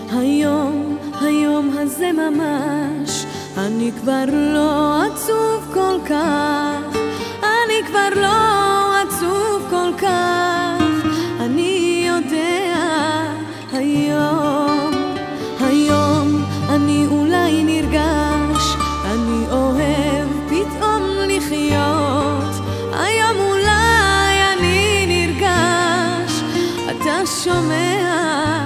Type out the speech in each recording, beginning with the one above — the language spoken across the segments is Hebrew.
היום הזה ממש אני כבר לא עצוב כל כך, אני כבר לא עצוב כל כך. אני יודע היום אני אולי נרגש, אני אוהב פתאום לחיות. היום אולי אני נרגש, אתה שומע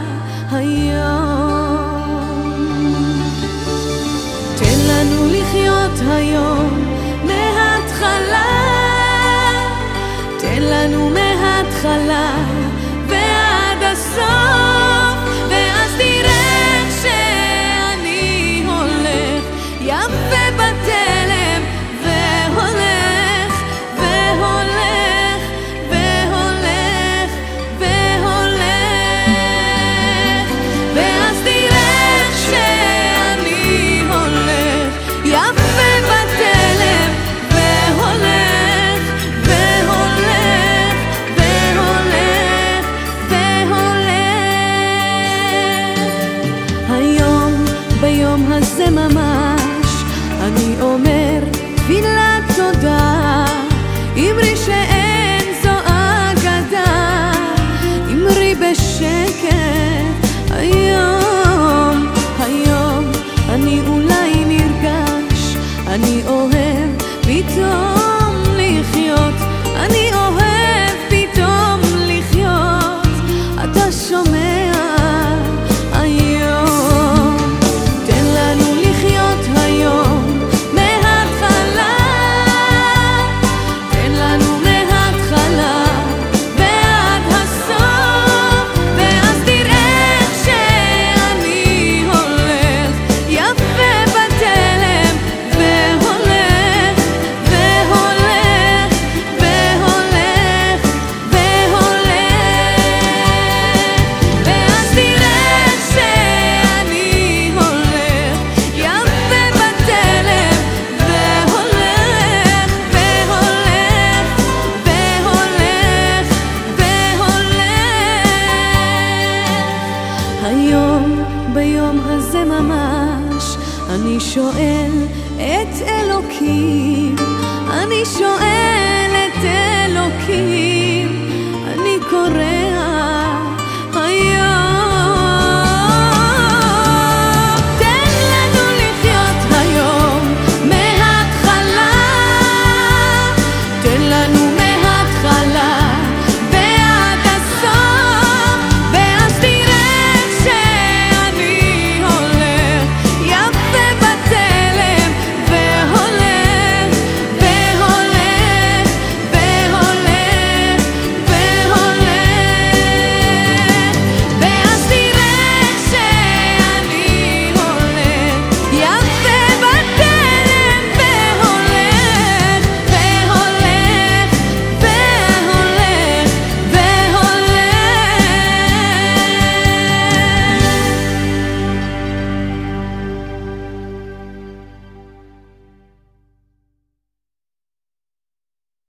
תן לנו לחיות היום מההתחלה, תן לנו מההתחלה ועד הסוף, ואז תראה שאני הולך יפה בתלם והולך והולך והולך והולך, ואז תראה שאני הולך יפה בתלם והולך והולך והולך והולך. ביום הזה ממש אני אומר תפילת תודה, אמרי שאין זו אגדה, אמרי בשקט. היום אני אולי נרגש, אני אוהב פתאום לחיות, אני אוהב פתאום לחיות, אתה שומע ביום הזה ממש אני שואל את אלוקים, אני שואל את אלוקים, אני קורא